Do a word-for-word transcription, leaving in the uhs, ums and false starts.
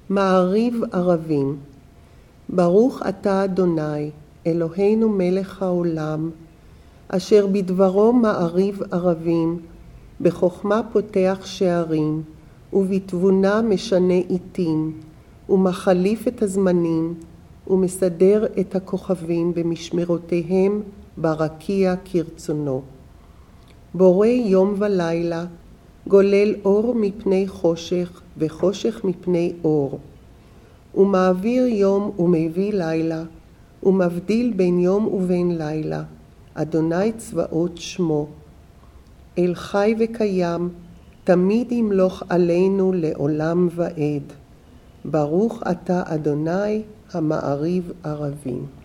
מעריב ערבים. ברוך אתה אדוני, אלוהינו מלך העולם, אשר בדברו מעריב ערבים, בחוכמה פותח שערים, ובתבונה משנה עיתים, ומחליף את הזמנים, ומסדר את הכוכבים במשמרותיהם ברקיע כרצונו. בורא יום ולילה, גולל אור מפני חושך וחושך מפני אור. ומעביר יום ומביא לילה, ומבדיל בין יום ובין לילה. אדוני צבאות שמו. אל חי וקיים, תמיד ימלוך עלינו לעולם ועד. ברוך אתה אדוני המעריב ערבים.